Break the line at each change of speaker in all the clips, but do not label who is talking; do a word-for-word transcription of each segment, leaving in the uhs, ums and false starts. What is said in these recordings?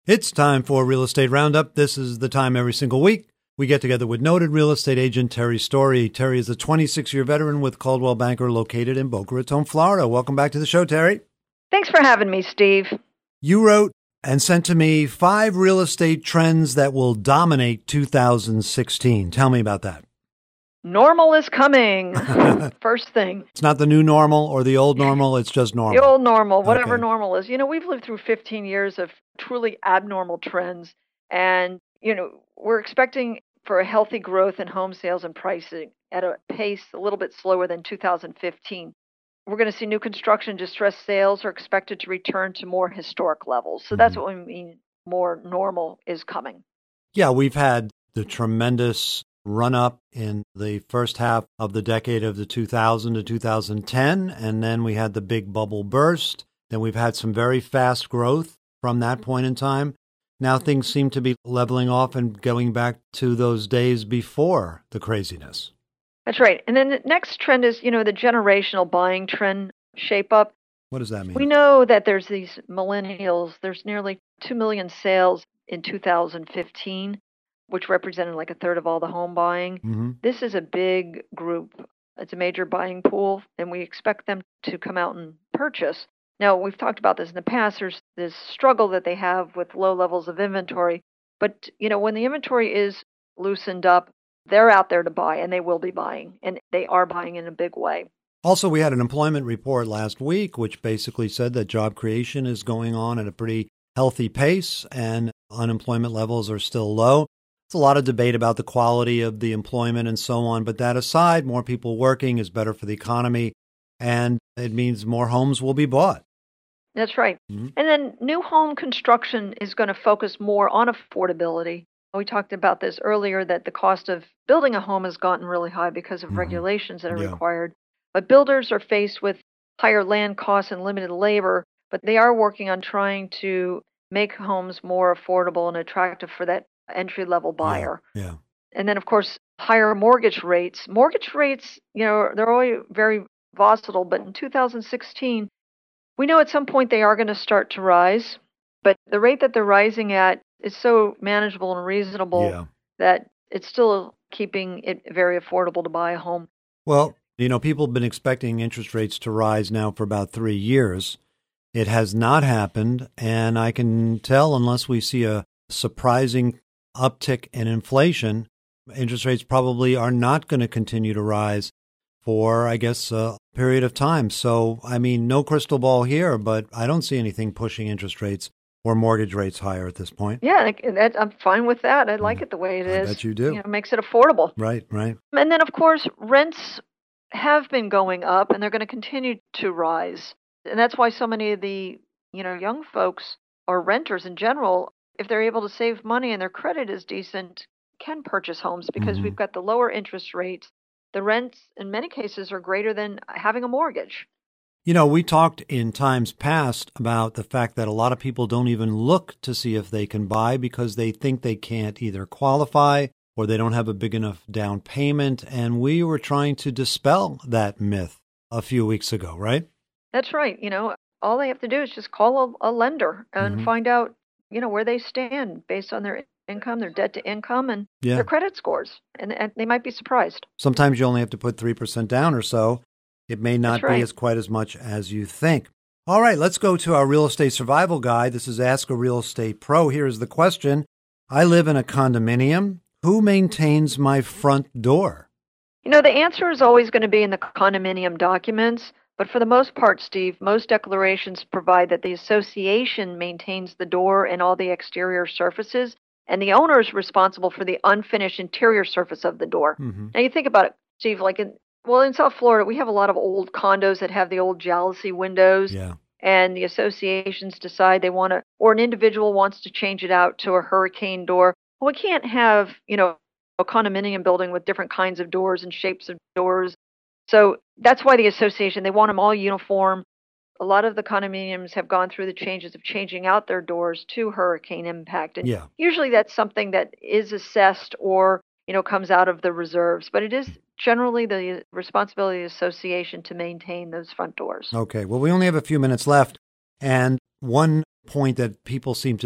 It's time for Real Estate Roundup. This is the time every single week we get together with noted real estate agent Terry Story. Terry is a twenty-six-year veteran with Coldwell Banker located in Boca Raton, Florida. Welcome back to the show, Terry.
Thanks for having me, Steve.
You wrote and sent to me five real estate trends that will dominate two thousand sixteen. Tell me about that.
Normal is coming. First thing.
It's not the new normal or the old normal. It's just normal.
The old normal, whatever
Okay.
normal is. You know, we've lived through fifteen years of truly abnormal trends. And, you know, we're expecting for a healthy growth in home sales and pricing at a pace a little bit slower than two thousand fifteen. We're going to see new construction distressed sales are expected to return to more historic levels. So that's
Mhm.
what we mean more normal is coming.
Yeah, we've had the tremendous run up in the first half of the decade of the two thousand to two thousand ten, and then we had the big bubble burst. Then we've had some very fast growth from that point in time. Now things seem to be leveling off and going back to those days before the craziness.
That's right. And then the next trend is, you know, the generational buying trend shape up.
What does that mean?
We know that there's these millennials, there's nearly two million sales in two thousand fifteen, which represented like a third of all the home buying.
hmm
This is a big group. It's a major buying pool, and we expect them to come out and purchase. Now, we've talked about this in the past. There's this struggle that they have with low levels of inventory. But, you know, when the inventory is loosened up, they're out there to buy, and they will be buying, and they are buying in a big way.
Also, we had an employment report last week, which basically said that job creation is going on at a pretty healthy pace and unemployment levels are still low. There's a lot of debate about the quality of the employment and so on. But that aside, more people working is better for the economy, and it means more homes will be bought.
That's right.
Mhm.
And then new home construction is going to focus more on affordability. We talked about this earlier that the cost of building a home has gotten really high because of
Mhm.
regulations that are
Yeah.
required. But builders are faced with higher land costs and limited labor, but they are working on trying to make homes more affordable and attractive for that entry level buyer.
Yeah. Yeah.
And then, of course, higher mortgage rates. Mortgage rates, you know, they're always very volatile, but in two thousand sixteen, we know at some point they are going to start to rise, but the rate that they're rising at is so manageable and reasonable
Yeah.
that it's still keeping it very affordable to buy a home.
Well, you know, people have been expecting interest rates to rise now for about three years. It has not happened, and I can tell unless we see a surprising uptick in inflation, interest rates probably are not going to continue to rise for, I guess, a period of time. So, I mean, no crystal ball here, but I don't see anything pushing interest rates or mortgage rates higher at this point.
Yeah, like, that, I'm fine with that. I like it the way it
I
is.
bet you do.
You know, it makes it affordable.
Right, right.
And then, of course, rents have been going up, and they're going to continue to rise. And that's why so many of the, you know, young folks or renters in general, if they're able to save money and their credit is decent, can purchase homes because
Mhm.
we've got the lower interest rates. The rents, in many cases, are greater than having a mortgage.
You know, we talked in times past about the fact that a lot of people don't even look to see if they can buy because they think they can't either qualify or they don't have a big enough down payment. And we were trying to dispel that myth a few weeks ago, right?
That's right. You know, all they have to do is just call a, a lender and
Mhm.
find out, you know, where they stand based on their income, their debt to income, and
Yeah.
their credit scores. And, and they might be surprised.
Sometimes you only have to put three percent down or so. It may not
That's right.
be as quite as much as you think. All right, let's go to our real estate survival guide. This is Ask a Real Estate Pro. Here is the question. I live in a condominium. Who maintains my front door?
You know, the answer is always going to be in the condominium documents. But for the most part, Steve, most declarations provide that the association maintains the door and all the exterior surfaces, and the owner is responsible for the unfinished interior surface of the door.
Mm-hmm.
Now, you think about it, Steve, like in, well, in South Florida, we have a lot of old condos that have the old jalousie windows,
Yeah.
and the associations decide they want to, or an individual wants to change it out to a hurricane door. Well, we can't have, you know, a condominium building with different kinds of doors and shapes of doors. So that's why the association, they want them all uniform. A lot of the condominiums have gone through the changes of changing out their doors to hurricane impact. And
Yeah.
usually that's something that is assessed or, you know, comes out of the reserves. But it is generally the responsibility of the association to maintain those front doors.
Okay. Well, we only have a few minutes left. And one point that people seem to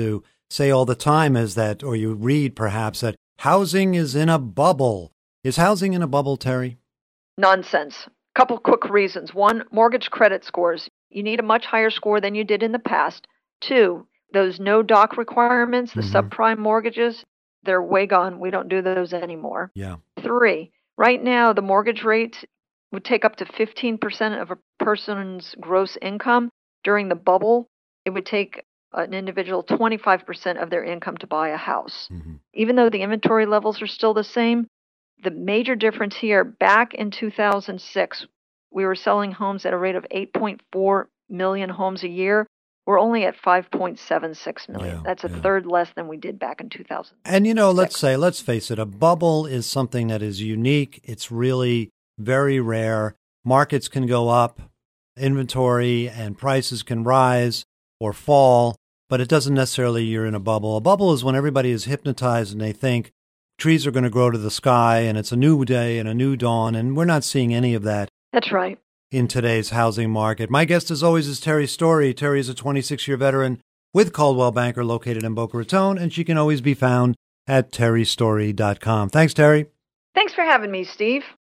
say all the time is that, or you read perhaps, that housing is in a bubble. Is housing in a bubble, Terry?
Nonsense. Couple quick reasons. One, mortgage credit scores. You need a much higher score than you did in the past. Two, those no doc requirements, the mm-hmm. subprime mortgages, they're way gone. We don't do those anymore.
Yeah.
Three, right now the mortgage rate would take up to fifteen percent of a person's gross income. During the bubble, it would take an individual twenty-five percent of their income to buy a house. Mm-hmm. Even though the inventory levels are still the same, the major difference here, back in two thousand six, we were selling homes at a rate of eight point four million homes a year. We're only at five point seven six million.
Yeah,
That's a
yeah.
third less than we did back in two thousand.
And, you know, let's say, let's face it, a bubble is something that is unique. It's really very rare. Markets can go up, inventory and prices can rise or fall, but it doesn't necessarily you're in a bubble. A bubble is when everybody is hypnotized and they think trees are going to grow to the sky and it's a new day and a new dawn, and we're not seeing any of that.
That's right.
In today's housing market. My guest, as always, is Terry Story. Terry is a twenty-six-year veteran with Coldwell Banker located in Boca Raton, and she can always be found at terry story dot com. Thanks, Terry.
Thanks for having me, Steve.